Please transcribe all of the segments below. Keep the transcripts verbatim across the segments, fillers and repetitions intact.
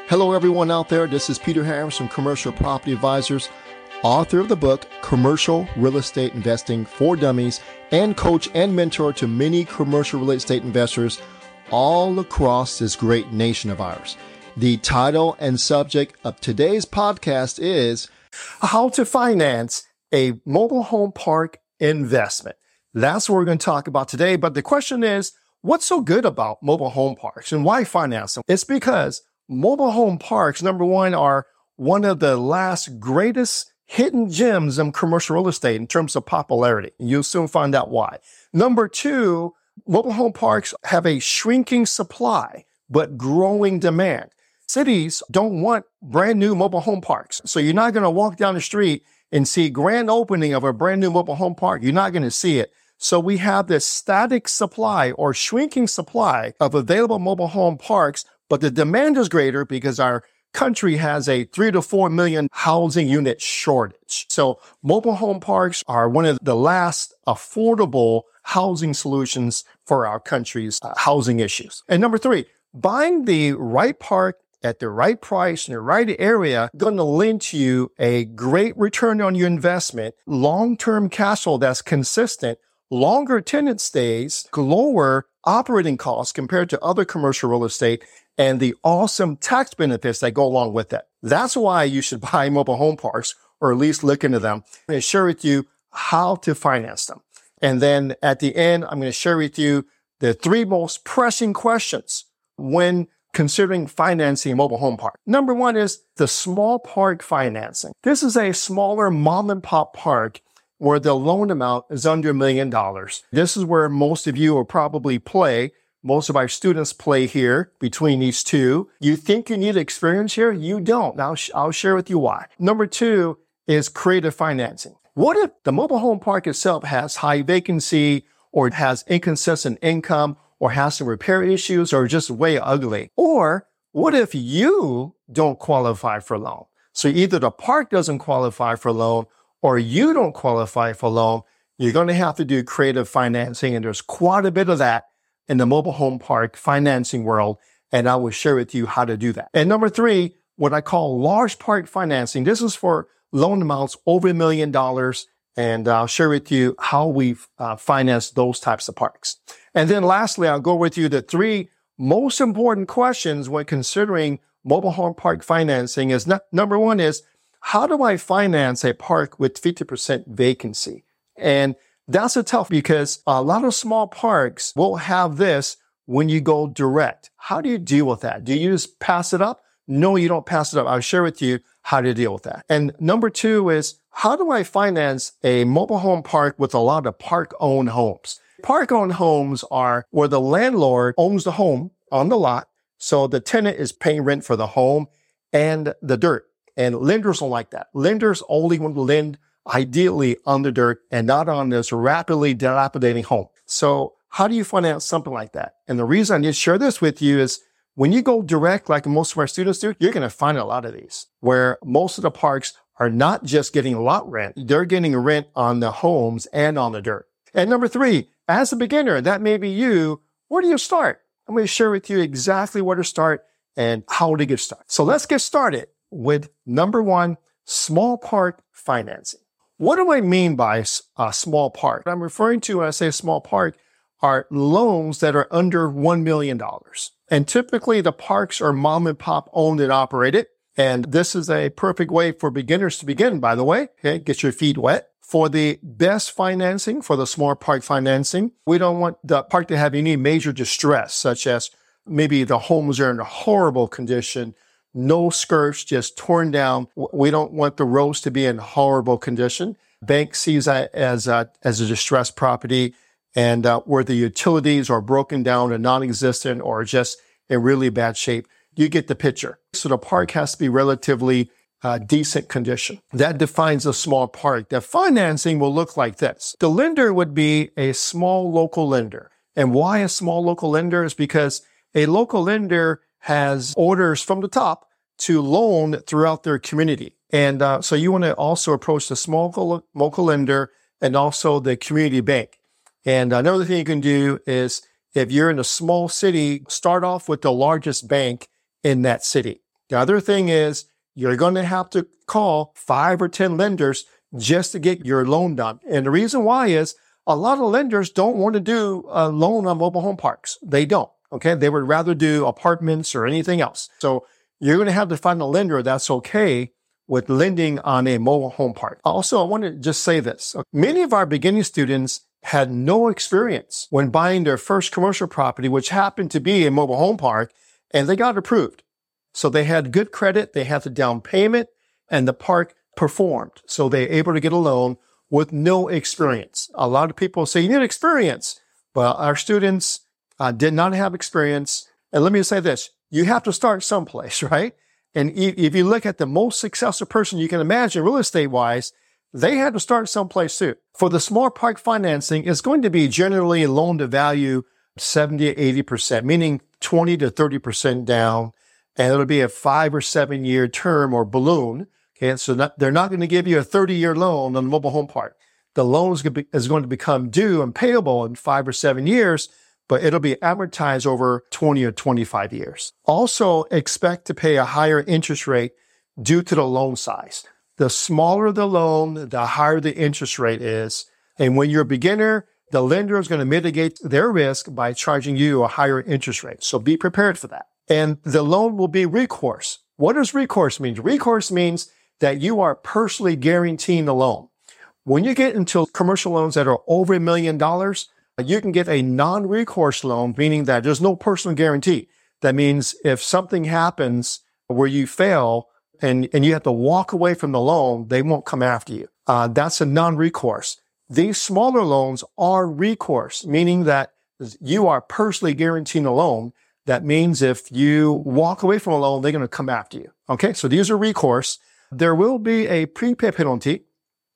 Hello, everyone out there. This is Peter Harris from Commercial Property Advisors, author of the book, Commercial Real Estate Investing for Dummies, and coach and mentor to many commercial real estate investors all across this great nation of ours. The title and subject of today's podcast is How to Finance a Mobile Home Park Investment. That's what we're going to talk about today. But the question is, what's so good about mobile home parks and why finance them? It's because mobile home parks, number one, are one of the last greatest hidden gems in commercial real estate in terms of popularity. You'll soon find out why. Number two, mobile home parks have a shrinking supply, but growing demand. Cities don't want brand new mobile home parks. So you're not going to walk down the street and see grand opening of a brand new mobile home park. You're not going to see it. So we have this static supply or shrinking supply of available mobile home parks, but the demand is greater because our country has a three to four million housing unit shortage. So mobile home parks are one of the last affordable housing solutions for our country's uh, housing issues. And number three, buying the right park at the right price in the right area going to lend to you a great return on your investment, long-term cash flow that's consistent, longer tenant stays, lower operating costs compared to other commercial real estate, and the awesome tax benefits that go along with it. That's why you should buy mobile home parks, or at least look into them. I'm going to share with you how to finance them. And then at the end, I'm going to share with you the three most pressing questions when considering financing a mobile home park. Number one is the small park financing. This is a smaller mom and pop park where the loan amount is under a million dollars. This is where most of you will probably play. Most of our students play here between these two. You think you need experience here? You don't. Now, I'll share with you why. Number two is creative financing. What if the mobile home park itself has high vacancy or has inconsistent income or has some repair issues or just way ugly? Or what if you don't qualify for a loan? So either the park doesn't qualify for a loan or you don't qualify for a loan. You're going to have to do creative financing, and there's quite a bit of that in the mobile home park financing world, and I will share with you how to do that. And number three, what I call large park financing. This is for loan amounts over a million dollars, and I'll share with you how we've uh, financed those types of parks. And then lastly, I'll go with you the three most important questions when considering mobile home park financing. Is n- number one is, how do I finance a park with fifty percent vacancy? And that's a tough because a lot of small parks will have this when you go direct. How do you deal with that? Do you just pass it up? No, you don't pass it up. I'll share with you how to deal with that. And number two is, how do I finance a mobile home park with a lot of park-owned homes? Park-owned homes are where the landlord owns the home on the lot, so the tenant is paying rent for the home and the dirt. And lenders don't like that. Lenders only want to lend ideally on the dirt and not on this rapidly dilapidating home. So how do you finance something like that? And the reason I need to share this with you is when you go direct, like most of our students do, you're going to find a lot of these where most of the parks are not just getting lot rent. They're getting rent on the homes and on the dirt. And number three, as a beginner, that may be you. Where do you start? I'm going to share with you exactly where to start and how to get started. So let's get started with number one, small park financing. What do I mean by a small park? I'm referring to when I say small park are loans that are under one million dollars. And typically the parks are mom and pop owned and operated. And this is a perfect way for beginners to begin, by the way. Okay, get your feet wet. For the best financing, for the small park financing, we don't want the park to have any major distress, such as maybe the homes are in a horrible condition, no skirts, just torn down. We don't want the roads to be in horrible condition. Bank sees that as a, as a distressed property, and uh, where the utilities are broken down and non-existent or just in really bad shape. You get the picture. So the park has to be relatively uh, decent condition. That defines a small park. The financing will look like this. The lender would be a small local lender. And why a small local lender is because a local lender has orders from the top to loan throughout their community. And uh, so you want to also approach the small local lender and also the community bank. And another thing you can do is if you're in a small city, start off with the largest bank in that city. The other thing is you're going to have to call five or ten lenders just to get your loan done. And the reason why is a lot of lenders don't want to do a loan on mobile home parks. They don't. Okay. They would rather do apartments or anything else. So you're going to have to find a lender that's okay with lending on a mobile home park. Also, I want to just say this. Many of our beginning students had no experience when buying their first commercial property, which happened to be a mobile home park, and they got approved. So they had good credit, they had the down payment, and the park performed. So they're able to get a loan with no experience. A lot of people say, you need experience. Well, our students uh, did not have experience. And let me say this, you have to start someplace, right? And if you look at the most successful person you can imagine real estate-wise, they had to start someplace too. For the small park financing, it's going to be generally loan to value seventy to eighty percent, meaning twenty to thirty percent down. And it'll be a five or seven year term or balloon. Okay. So not, they're not going to give you a thirty year loan on a mobile home park. The loan is going, be, is going to become due and payable in five or seven years, but it'll be amortized over twenty or twenty-five years. Also expect to pay a higher interest rate due to the loan size. The smaller the loan, the higher the interest rate is. And when you're a beginner, the lender is going to mitigate their risk by charging you a higher interest rate. So be prepared for that. And the loan will be recourse. What does recourse mean? Recourse means that you are personally guaranteeing the loan. When you get into commercial loans that are over a million dollars, you can get a non-recourse loan, meaning that there's no personal guarantee. That means if something happens where you fail and, and you have to walk away from the loan, they won't come after you. Uh, that's a non-recourse. These smaller loans are recourse, meaning that you are personally guaranteeing the loan. That means if you walk away from a loan, they're going to come after you. Okay, so these are recourse. There will be a prepay penalty.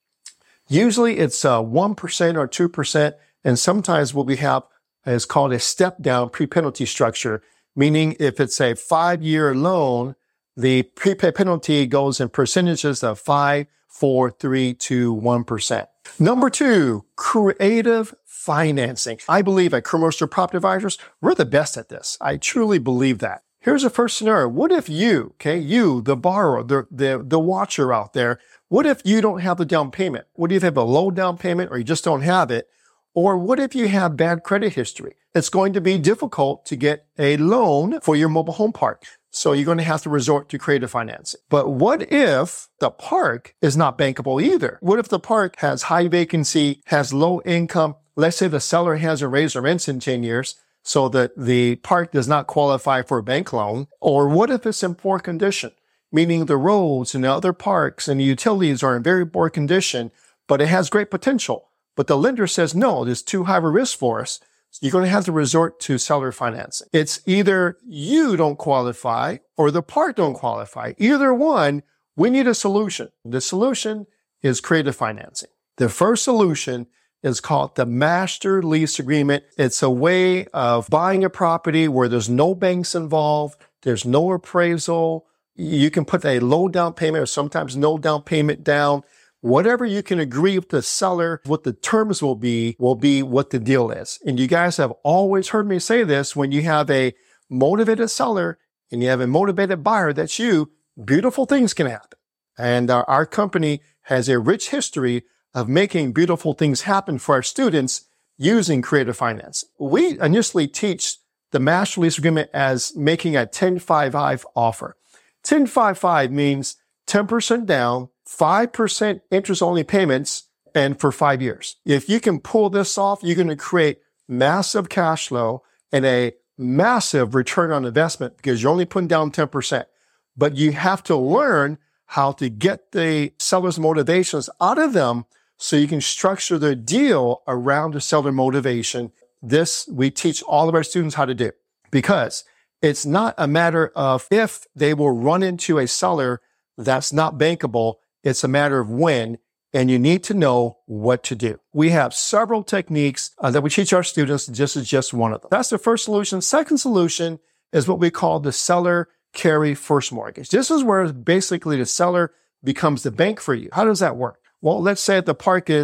Usually it's uh, one percent or two percent, and sometimes what we have is called a step-down pre-penalty structure, meaning if it's a five-year loan, the prepay penalty goes in percentages of five, four, three, two, one percent. Number two, creative financing. I believe at Commercial Property Advisors, we're the best at this. I truly believe that. Here's the first scenario. What if you, okay, you, the borrower, the, the, the watcher out there, what if you don't have the down payment? What if you have a low down payment or you just don't have it? Or what if you have bad credit history? It's going to be difficult to get a loan for your mobile home park. So you're going to have to resort to creative financing. But what if the park is not bankable either? What if the park has high vacancy, has low income? Let's say the seller hasn't raised their rents in ten years, so that the park does not qualify for a bank loan. Or what if it's in poor condition, meaning the roads and the other parks and the utilities are in very poor condition, but it has great potential. But the lender says, no, it's too high of a risk for us. So you're going to have to resort to seller financing. It's either you don't qualify or the park don't qualify. Either one, we need a solution. The solution is creative financing. The first solution is called the master lease agreement. It's a way of buying a property where there's no banks involved, there's no appraisal. You can put a low down payment or sometimes no down payment down. Whatever you can agree with the seller, what the terms will be, will be what the deal is. And you guys have always heard me say this, when you have a motivated seller and you have a motivated buyer, that's you, beautiful things can happen. And our, our company has a rich history of making beautiful things happen for our students using creative finance. We initially teach the master lease agreement as making a ten five five offer. ten five five means ten percent down, five percent interest-only payments, and for five years. If you can pull this off, you're going to create massive cash flow and a massive return on investment because you're only putting down ten percent. But you have to learn how to get the seller's motivations out of them so you can structure the deal around the seller motivation. This we teach all of our students how to do, because it's not a matter of if they will run into a seller that's not bankable. It's a matter of when, and you need to know what to do. We have several techniques uh, that we teach our students. This is just one of them. That's the first solution. Second solution is what we call the seller carry first mortgage. This is where basically the seller becomes the bank for you. How does that work? Well, let's say the park is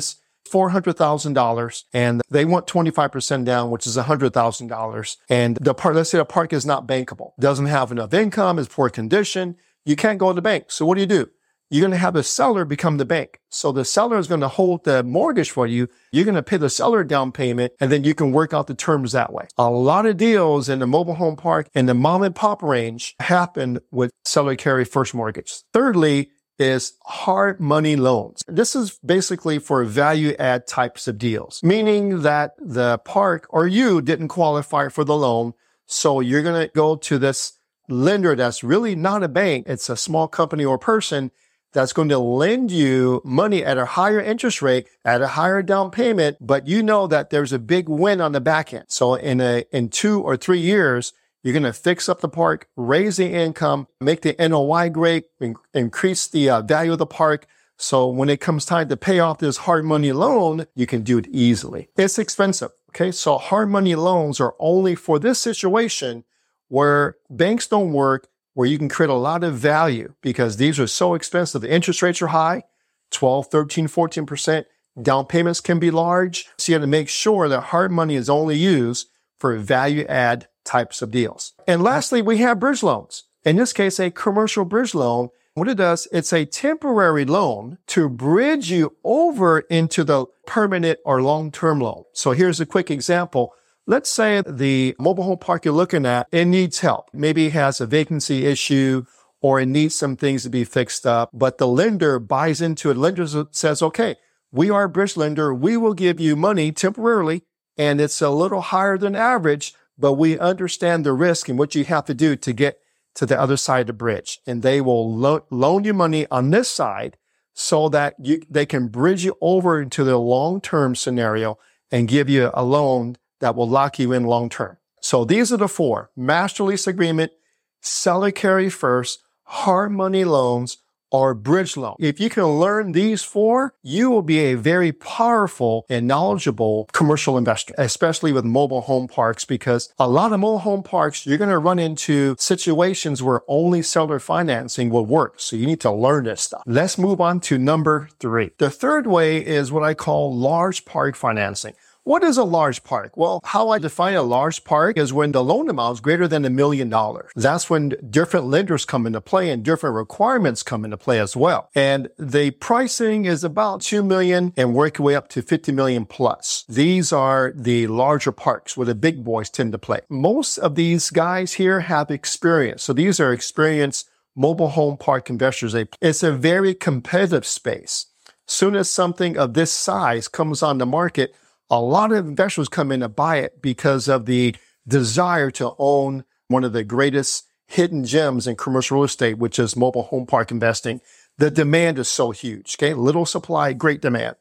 four hundred thousand dollars and they want twenty-five percent down, which is one hundred thousand dollars. And the park, let's say the park is not bankable, doesn't have enough income, is poor condition. You can't go to the bank. So what do you do? You're going to have the seller become the bank. So the seller is going to hold the mortgage for you. You're going to pay the seller down payment, and then you can work out the terms that way. A lot of deals in the mobile home park and the mom and pop range happen with seller carry first mortgage. Thirdly is hard money loans. This is basically for value add types of deals, meaning that the park or you didn't qualify for the loan. So you're going to go to this lender that's really not a bank. It's a small company or person that's going to lend you money at a higher interest rate, at a higher down payment, but you know that there's a big win on the back end. So in a, in two or three years, you're going to fix up the park, raise the income, make the N O I great, in- increase the uh, value of the park. So when it comes time to pay off this hard money loan, you can do it easily. It's expensive. Okay. So hard money loans are only for this situation where banks don't work, where you can create a lot of value because these are so expensive. The interest rates are high, twelve, thirteen, fourteen percent. Down payments can be large. So you have to make sure that hard money is only used for value add types of deals. And lastly, we have bridge loans. In this case, a commercial bridge loan. What it does, it's a temporary loan to bridge you over into the permanent or long-term loan. So here's a quick example. Let's say the mobile home park you're looking at, it needs help. Maybe it has a vacancy issue or it needs some things to be fixed up, but the lender buys into it. Lender says, okay, we are a bridge lender. We will give you money temporarily, and it's a little higher than average, but we understand the risk and what you have to do to get to the other side of the bridge. And they will lo- loan you money on this side so that you, they can bridge you over into the long-term scenario and give you a loan that will lock you in long-term. So these are the four: master lease agreement, seller carry first, hard money loans, or bridge loan. If you can learn these four, you will be a very powerful and knowledgeable commercial investor, especially with mobile home parks, because a lot of mobile home parks, you're going to run into situations where only seller financing will work. So you need to learn this stuff. Let's move on to number three. The third way is what I call large park financing. What is a large park? Well, how I define a large park is when the loan amount is greater than a million dollars. That's when different lenders come into play and different requirements come into play as well. And the pricing is about two million dollars and work your way up to fifty million dollars plus. These are the larger parks where the big boys tend to play. Most of these guys here have experience. So these are experienced mobile home park investors. It's a very competitive space. Soon as something of this size comes on the market, a lot of investors come in to buy it because of the desire to own one of the greatest hidden gems in commercial real estate, which is mobile home park investing. The demand is so huge, okay? Little supply, great demand.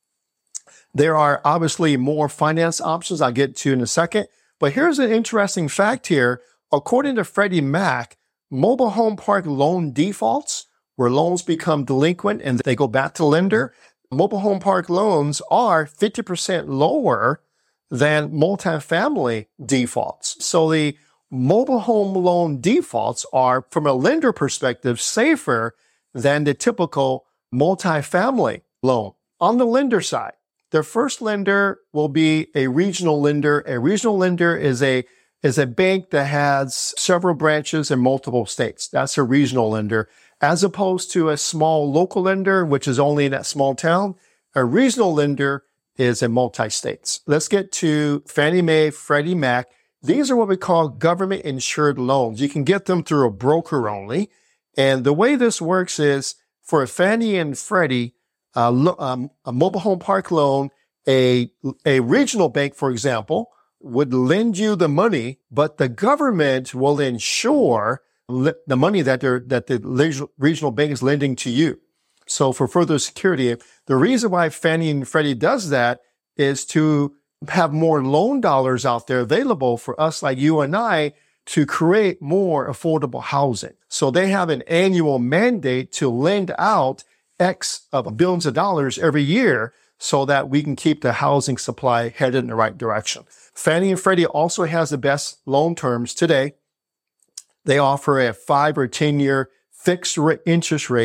There are obviously more finance options I'll get to in a second, but here's an interesting fact here. According to Freddie Mac, mobile home park loan defaults, where loans become delinquent and they go back to lender, mobile home park loans are fifty percent lower than multifamily defaults. So the mobile home loan defaults are, from a lender perspective, safer than the typical multifamily loan. On the lender side, the first lender will be a regional lender. A regional lender is a is a bank that has several branches in multiple states. That's a regional lender. As opposed to a small local lender, which is only in that small town, a regional lender is in multi-states. Let's get to Fannie Mae, Freddie Mac. These are what we call government insured loans. You can get them through a broker only. And the way this works is for a Fannie and Freddie, uh, lo- um, a mobile home park loan, a, a regional bank, for example, would lend you the money, but the government will insure the money that they're, that the regional bank is lending to you. So for further security, the reason why Fannie and Freddie does that is to have more loan dollars out there available for us like you and I to create more affordable housing. So they have an annual mandate to lend out X of billions of dollars every year so that we can keep the housing supply headed in the right direction. Fannie and Freddie also has the best loan terms today. They offer a five or ten year fixed interest rate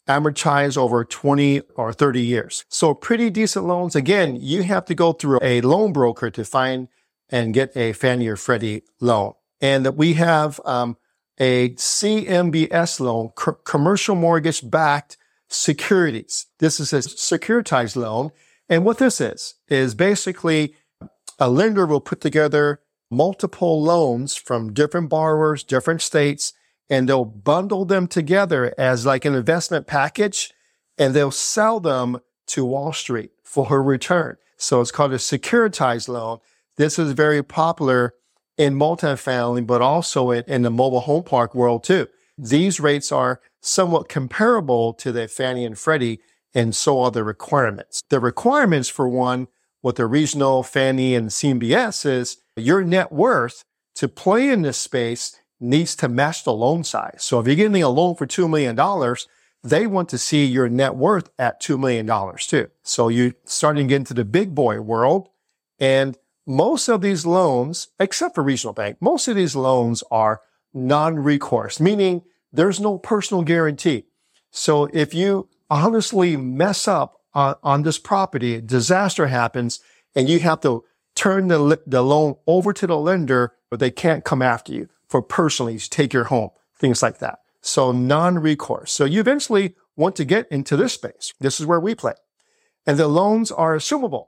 amortize over twenty or thirty years. So pretty decent loans. Again, you have to go through a loan broker to find and get a Fannie or Freddie loan. And we have um, a C M B S loan, co- commercial mortgage backed securities. This is a securitized loan. And what this is, is basically a lender will put together multiple loans from different borrowers, different states, and they'll bundle them together as like an investment package, and they'll sell them to Wall Street for a return. So it's called a securitized loan. This is very popular in multifamily, but also in, in the mobile home park world too. These rates are somewhat comparable to the Fannie and Freddie, and so are the requirements. The requirements, for one, with the regional Fannie and C M B S is your net worth to play in this space needs to match the loan size. So if you're getting a loan for two million dollars, they want to see your net worth at two million dollars too. So you're starting to get into the big boy world. And most of these loans, except for regional bank, most of these loans are non-recourse, meaning there's no personal guarantee. So if you honestly mess up on, on this property, disaster happens, and you have to turn the, the loan over to the lender, but they can't come after you for personally take your home, things like that. So non-recourse. So you eventually want to get into this space. This is where we play. And the loans are assumable,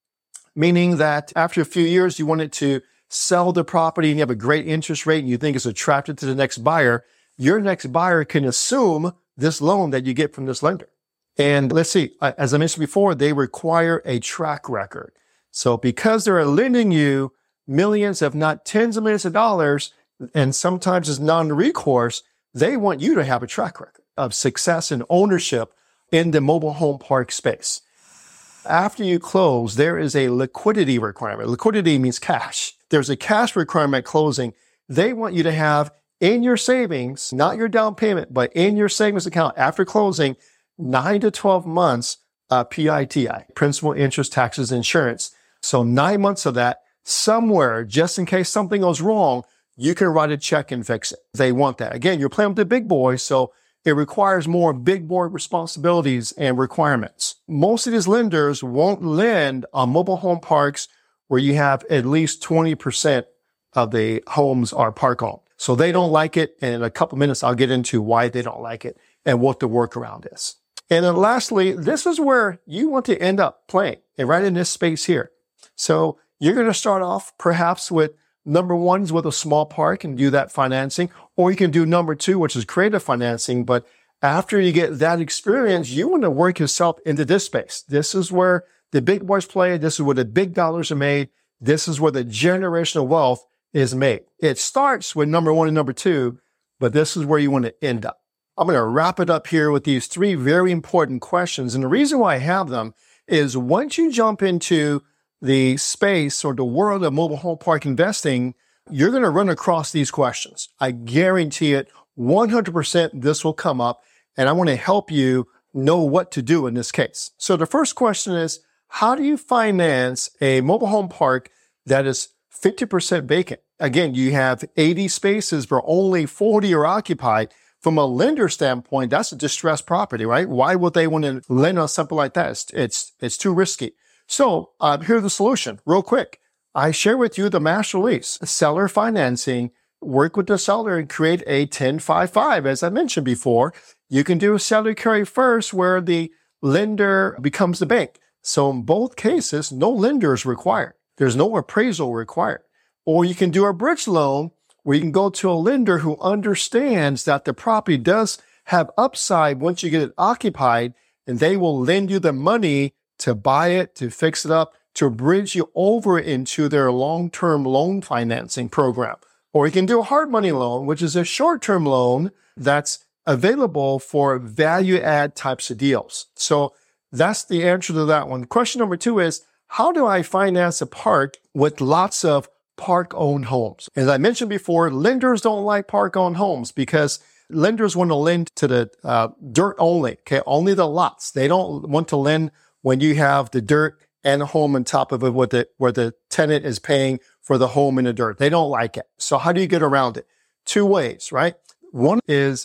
meaning that after a few years, you wanted to sell the property and you have a great interest rate and you think it's attractive to the next buyer. Your next buyer can assume this loan that you get from this lender. And let's see, as I mentioned before, they require a track record. So because they're lending you millions, if not tens of millions of dollars, and sometimes it's non-recourse, they want you to have a track record of success and ownership in the mobile home park space. After you close, there is a liquidity requirement. Liquidity means cash. There's a cash requirement closing. They want you to have in your savings, not your down payment, but in your savings account after closing, nine to twelve months uh, P I T I, principal, interest, taxes, insurance. So nine months of that somewhere, just in case something goes wrong, you can write a check and fix it. They want that. Again, you're playing with the big boys, so it requires more big boy responsibilities and requirements. Most of these lenders won't lend on mobile home parks where you have at least twenty percent of the homes are park owned. So they don't like it. And in a couple minutes, I'll get into why they don't like it and what the workaround is. And then lastly, this is where you want to end up playing, and right in this space here. So you're going to start off perhaps with number one is with a small park and do that financing, or you can do number two, which is creative financing. But after you get that experience, you want to work yourself into this space. This is where the big boys play. This is where the big dollars are made. This is where the generational wealth is made. It starts with number one and number two, but this is where you want to end up. I'm going to wrap it up here with these three very important questions. And the reason why I have them is once you jump into the space or the world of mobile home park investing, you're going to run across these questions. I guarantee it, one hundred percent this will come up, and I want to help you know what to do in this case. So the first question is, how do you finance a mobile home park that is fifty percent vacant? Again, you have eighty spaces where only forty are occupied. From a lender standpoint, that's a distressed property, right? Why would they want to lend on something like that? It's, it's, it's too risky. So uh, here's the solution real quick. I share with you the master lease, seller financing, work with the seller and create a ten five five. As I mentioned before, you can do a seller carry first where the lender becomes the bank. So in both cases, no lender is required. There's no appraisal required. Or you can do a bridge loan where you can go to a lender who understands that the property does have upside once you get it occupied, and they will lend you the money to buy it, to fix it up, to bridge you over into their long-term loan financing program. Or you can do a hard money loan, which is a short-term loan that's available for value-add types of deals. So that's the answer to that one. Question number two is, how do I finance a park with lots of park-owned homes? As I mentioned before, lenders don't like park-owned homes because lenders want to lend to the uh, dirt only, okay? Only the lots. They don't want to lend when you have the dirt and a home on top of it where the, where the tenant is paying for the home in the dirt. They don't like it. So how do you get around it? Two ways, right? One is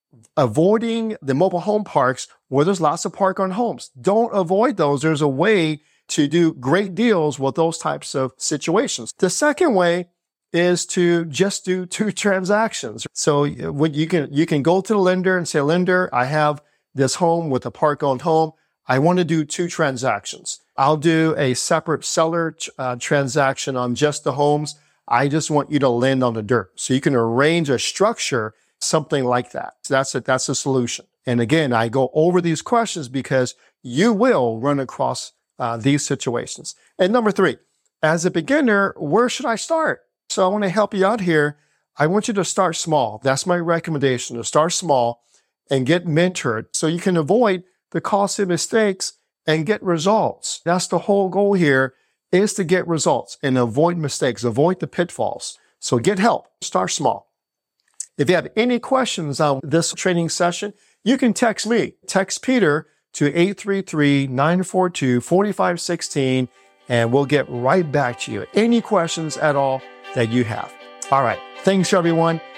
avoiding the mobile home parks where there's lots of park-owned homes. Don't avoid those. There's a way to do great deals with those types of situations. The second way is to just do two transactions. So when you can you can go to the lender and say, lender, I have this home with a park-owned home. I want to do two transactions. I'll do a separate seller uh, transaction on just the homes. I just want you to lend on the dirt. So you can arrange a structure, something like that. So that's a, that's a solution. And again, I go over these questions because you will run across uh, these situations. And number three, as a beginner, where should I start? So I want to help you out here. I want you to start small. That's my recommendation, to start small and get mentored so you can avoid the costly mistakes and get results. That's the whole goal here, is to get results and avoid mistakes, avoid the pitfalls. So get help, start small. If you have any questions on this training session, you can text me. Text Peter to eight three three, nine four two, four five one six, and we'll get right back to you. Any questions at all that you have. All right. Thanks, everyone.